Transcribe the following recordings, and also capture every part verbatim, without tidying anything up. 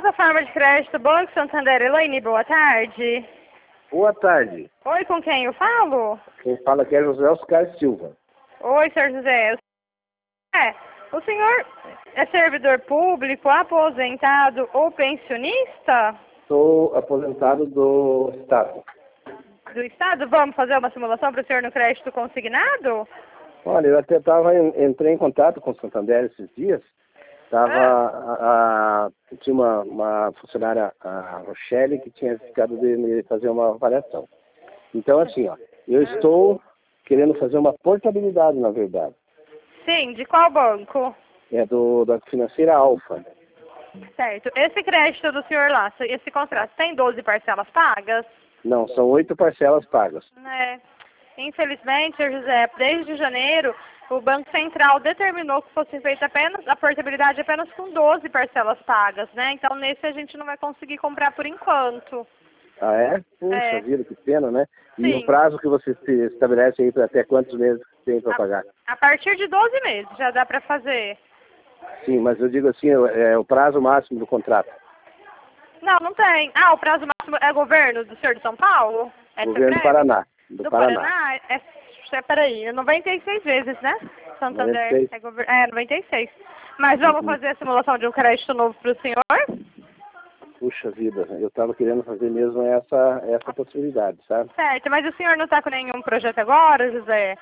plataforma de crédito Banco Santander, Elaine, boa tarde. Boa tarde. Oi, com quem eu falo? Quem fala aqui é José Oscar Silva. Oi, senhor José. É, o senhor é servidor público, aposentado ou pensionista? Sou aposentado do Estado. Do Estado? Vamos fazer uma simulação para o senhor no crédito consignado? Olha, eu até tava, entrei em contato com o Santander esses dias. Tava, Ah. a, a, tinha uma, uma funcionária, a Rochelle, que tinha ficado de me fazer uma avaliação. Então, assim, ó, eu estou querendo fazer uma portabilidade, na verdade. Sim, de qual banco? É do, da financeira Alfa. Certo. Esse crédito do senhor lá, esse contrato, tem doze parcelas pagas? Não, são oito parcelas pagas. É. Infelizmente, senhor José, desde janeiro, o Banco Central determinou que fosse feita apenas a portabilidade apenas com doze parcelas pagas, né? Então, nesse a gente não vai conseguir comprar por enquanto. Ah, é? Puxa É. vida, que pena, né? E Sim. o prazo que você se estabelece aí para até quantos meses tem para pagar? A partir de doze meses já dá para fazer. Sim, mas eu digo assim, é, é o prazo máximo do contrato. Não, não tem. Ah, o prazo máximo é governo do senhor de São Paulo? É Governo do breve? Paraná. Do, Do Paraná. Paraná? É, é, peraí, é noventa e seis vezes, né? Santander noventa e seis. é, gover... é noventa e seis. Mas vamos Uhum. fazer a simulação de um crédito novo para o senhor? Puxa vida, eu estava querendo fazer mesmo essa, essa possibilidade, sabe? Certo, mas o senhor não está com nenhum projeto agora, José?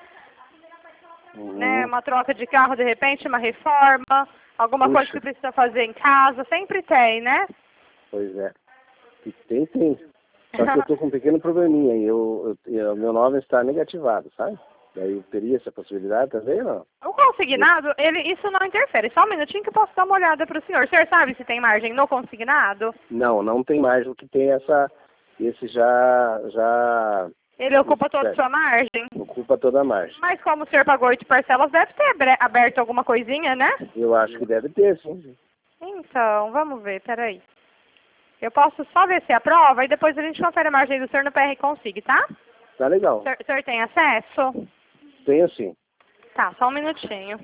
Uhum. Né? Uma troca de carro, de repente, uma reforma, alguma Puxa. coisa que precisa fazer em casa, sempre tem, né? Pois é. E tem, tem. Só que eu estou com um pequeno probleminha aí. Eu, eu, eu, meu nome está negativado, sabe? Daí teria essa possibilidade também, não? O consignado, ele, isso não interfere. Só um minutinho que eu posso dar uma olhada para o senhor. O senhor sabe se tem margem no consignado? Não, não tem mais o que tem essa, esse já, já Ele ocupa esse, toda a sua margem? ocupa toda a margem. Mas como o senhor pagou oito parcelas, deve ter abre- aberto alguma coisinha, né? Eu acho que deve ter, sim. Então, vamos ver, peraí. Eu posso só ver se aprova e depois a gente confere a margem do senhor no P R Consig, tá? Tá legal. O senhor, o senhor tem acesso? Tenho sim. Tá, só um minutinho.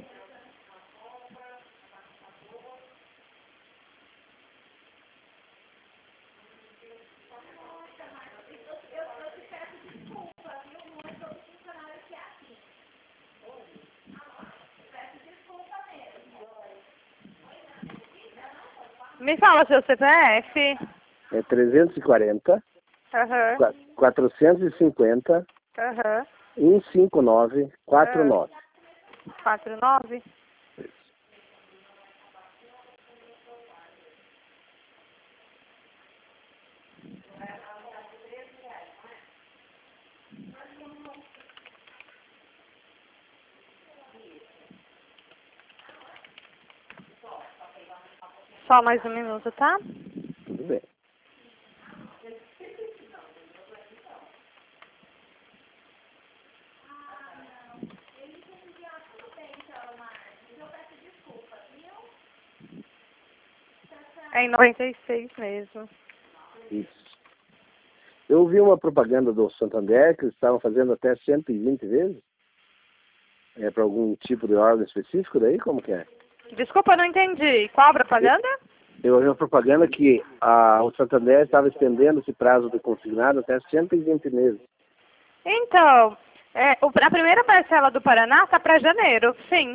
Me fala seu C P F. É trezentos e quarenta, Aham, quatrocentos e cinquenta, aham. cento e cinquenta e nove, quarenta e nove. quatro nove. Só mais um minuto, tá? Tudo bem. É em noventa e seis mesmo. Isso. Eu ouvi uma propaganda do Santander que eles estavam fazendo até cento e vinte vezes. É para algum tipo de órgão específico daí? Como que é? Desculpa, eu não entendi. Qual propaganda? Eu ouvi uma propaganda que a, o Santander estava estendendo esse prazo de consignado até cento e vinte meses. Então, é, o, a primeira parcela do Paraná está para janeiro, sim.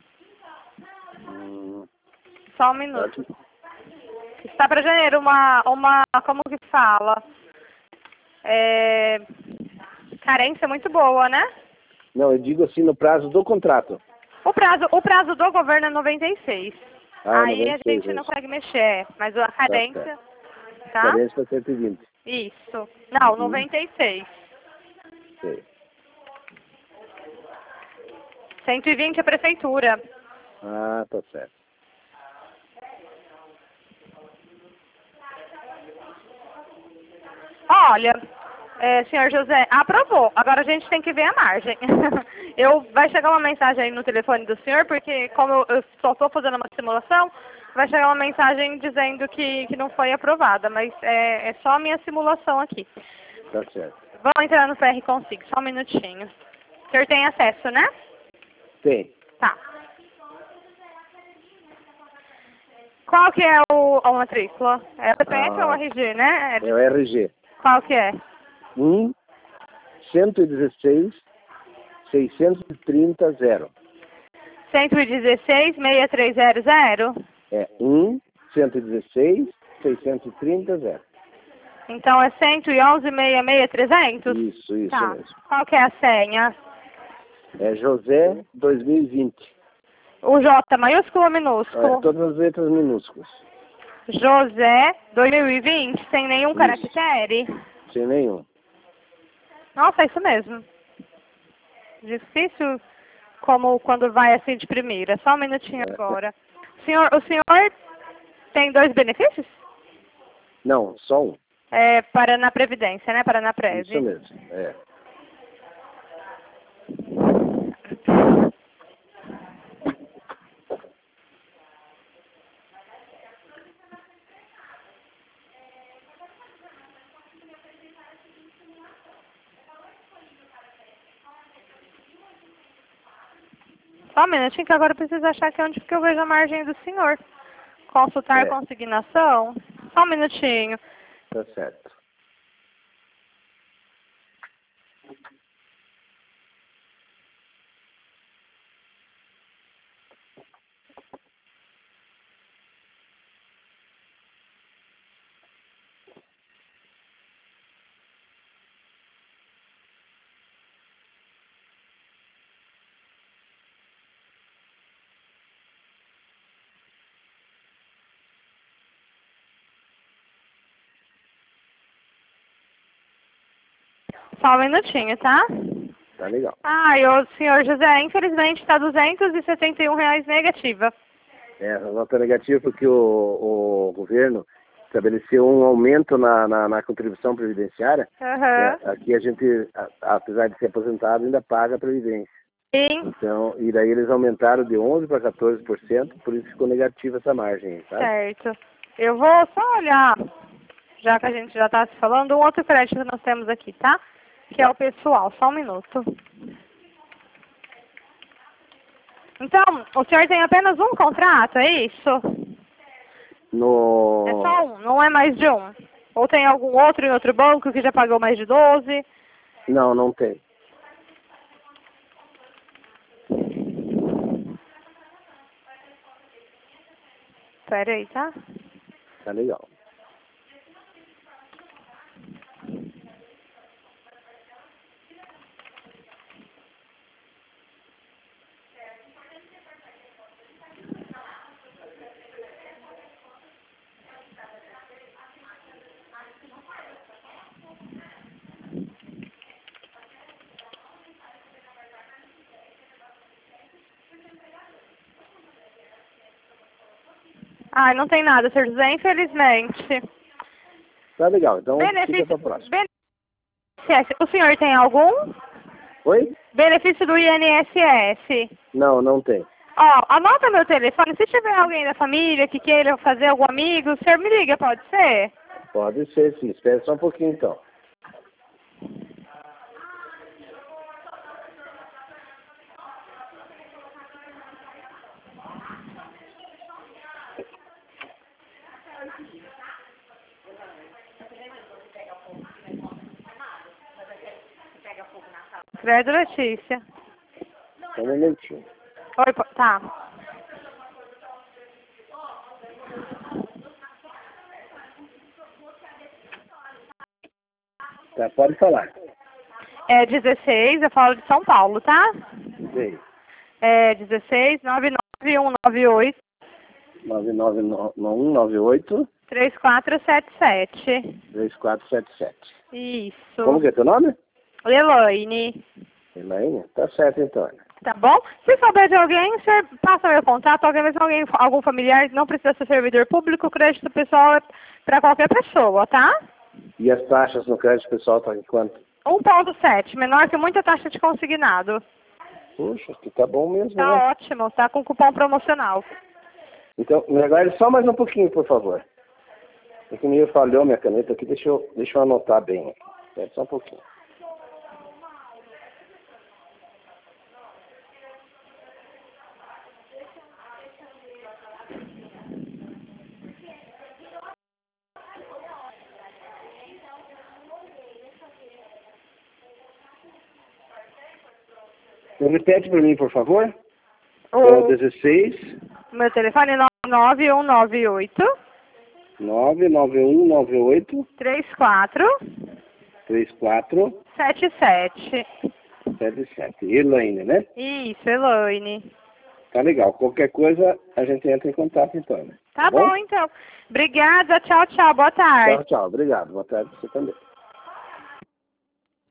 Hum, Só um minuto. ótimo. Está para janeiro uma, uma, como que fala? É, carência muito boa, né? Não, eu digo assim no prazo do contrato. O prazo, o prazo do governo é noventa e seis. Ah, Aí noventa a e seis, gente não isso. consegue mexer, mas a carência, tá? Carência para cento e vinte. Isso. Não, Uhum. noventa e seis. Sei. cento e vinte é prefeitura. Ah, tá certo. Olha, é, senhor José, aprovou. Agora a gente tem que ver a margem. eu, vai chegar uma mensagem aí no telefone do senhor, porque como eu, eu só estou fazendo uma simulação, vai chegar uma mensagem dizendo que, que não foi aprovada, mas é, é só a minha simulação aqui. Tá certo. Vamos entrar no P R Consig, só um minutinho. O senhor tem acesso, né? Tem. Tá. Qual que é o, a matrícula? É o C P F Ah, ou o R G, né? é o R G. Qual que é? um, cento e dezesseis, seiscentos e trinta, zero. cento e dezesseis, seis três zero zero? É um, cento e dezesseis, seiscentos e trinta, zero. Então é cento e onze, seis seis trezentos? Isso, isso Tá. mesmo. Qual que é a senha? É José dois mil e vinte. O J maiúsculo ou É, minúsculo? todas as letras minúsculas. José dois mil e vinte, sem nenhum Isso. caractere? Sem nenhum. Nossa, é isso mesmo. Difícil como quando vai assim de primeira. Só um minutinho É. agora. Senhor, o senhor tem dois benefícios? Não, só um. É, para na Previdência, né? Para na Prev. Isso mesmo. É. Só um minutinho que agora eu preciso achar aqui onde que eu vejo a margem do senhor. Consultar É. consignação. Só um minutinho. Tá certo. Só um minutinho, tá? Tá legal. Ah, e o senhor José, infelizmente está duzentos e setenta e um reais negativa. É, a nota negativa porque o, o governo estabeleceu um aumento na, na, na contribuição previdenciária. Aham. É, aqui a gente, a, apesar de ser aposentado, ainda paga a previdência. Sim, Então, e daí eles aumentaram de onze por cento para quatorze por cento, por isso ficou negativa essa margem, sabe? certo. Eu vou só olhar, já que a gente já está se falando, um outro crédito que nós temos aqui, tá? Que é o pessoal. Só um minuto. Então, o senhor tem apenas um contrato, é isso? No... É só um, não é mais de um? Ou tem algum outro em outro banco que já pagou mais de doze? Não, não tem. Pera aí, tá? Tá legal. Ai, não tem nada, senhor José, infelizmente. Tá legal, então fica Benefício, pra próxima. benefício. O senhor tem algum? Oi? Benefício do I N S S. Não, não tem. Ó, anota meu telefone. Se tiver alguém da família que queira fazer algum amigo, o senhor me liga, pode ser? Pode ser sim, espera só um pouquinho então. Credo, Letícia. Só um momentinho. Oi, po- tá. Tá, pode falar. É dezesseis, eu falo de São Paulo, tá? Sei. É dezesseis, nove nove um nove oito, nove nove um nove oito, três quatro sete sete. três quatro sete sete. Isso. Como que é teu nome? Elaine. Elaine? Tá certo então. Tá bom? Se souber de alguém, o senhor passa meu contato, alguém, mesmo alguém, algum familiar, não precisa ser servidor público, o crédito pessoal é para qualquer pessoa, tá? E as taxas no crédito pessoal estão em quanto? um ponto sete, menor que muita taxa de consignado. Puxa, que tá bom mesmo, Tá né? ótimo, tá com cupom promocional. Então, me aguarde só mais um pouquinho, por favor. É que me falhou minha caneta aqui, deixa eu, deixa eu anotar bem aqui. Espera só um pouquinho. Então, repete para mim, por favor. O É o dezesseis, meu telefone é nove um nove oito, nove nove um nove oito, três quatro três quatro, sete sete. sete sete. Elaine, né? Isso, Elaine. Tá legal. Qualquer coisa, a gente entra em contato então, né? Tá, tá bom? bom, então. Obrigada. Tchau, tchau. Boa tarde. Tchau, tchau. Obrigado. Boa tarde pra você também.